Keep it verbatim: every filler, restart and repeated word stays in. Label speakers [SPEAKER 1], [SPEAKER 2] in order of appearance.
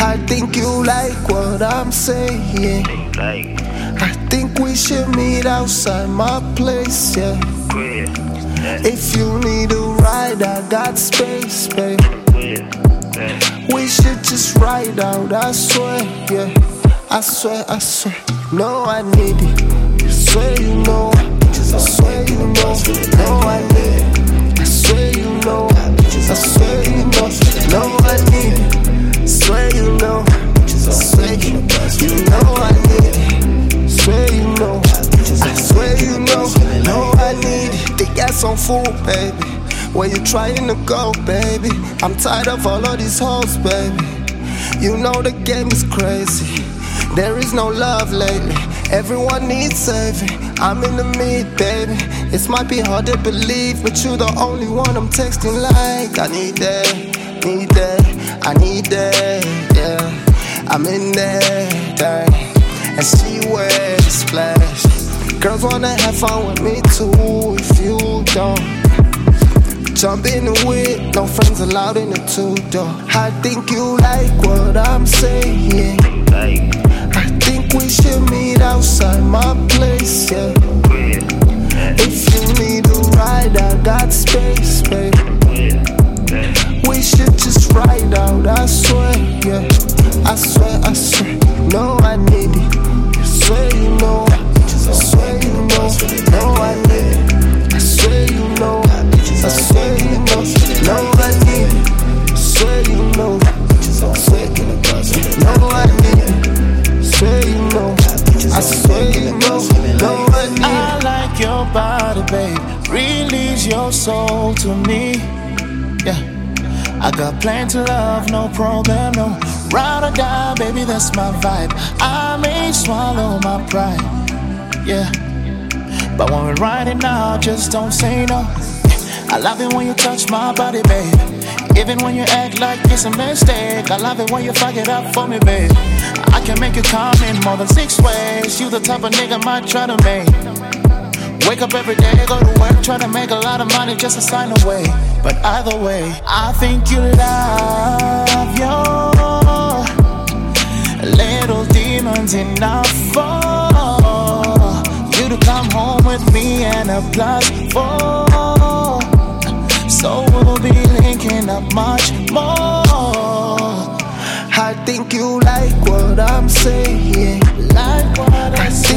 [SPEAKER 1] I think you like what I'm saying. I think we should meet outside my place, yeah. If you need a ride, I got space, babe. We should just ride out, I swear, yeah. I swear, I swear, no, I need it. I swear you know, I swear you know, no, I need it. I swear you know, I swear you know, no, I need it. I swear you know, I swear you know, I need it. I swear you know, I swear you know, no, I need it. The gas on full, baby. Where you trying to go, baby? I'm tired of all of these hoes, baby. You know the game is crazy. There is no love lately. Everyone needs saving. I'm in the mid, baby. It might be hard to believe, but you're the only one I'm texting like. I need that, need that, I need that, yeah. I'm in there, dang. And she wears splash. Girls wanna have fun with me too. If you don't, jump in the whip, no friends allowed in the two-door. I think you like what I'm saying. I think we should meet outside my place, yeah. If you need a ride, I got space, babe. We should just ride out, I swear, yeah. I swear, I swear, no, I need it. I swear you know, I swear you know, no, I need it. I swear you know, I swear you know, no, I need it. I swear you know, I swear you know, no, I need it. I swear you know, I swear you know, no, I need it.
[SPEAKER 2] I like your body, babe. Release your soul to me, yeah. I got plenty of love, no problem, no. Ride or die, baby, that's my vibe. I may swallow my pride, yeah. But when we're riding out, just don't say no. I love it when you touch my body, babe. Even when you act like it's a mistake. I love it when you fuck it up for me, babe. I can make you come in more than six ways. You the type of nigga might try to make. Wake up every day, go to work, try to make a lot of money just to sign away. But either way, I think you love your little demons enough for you to come home with me and a plus four. So we'll be linking up much more.
[SPEAKER 1] I think you like what I'm saying.
[SPEAKER 2] Like what I'm saying.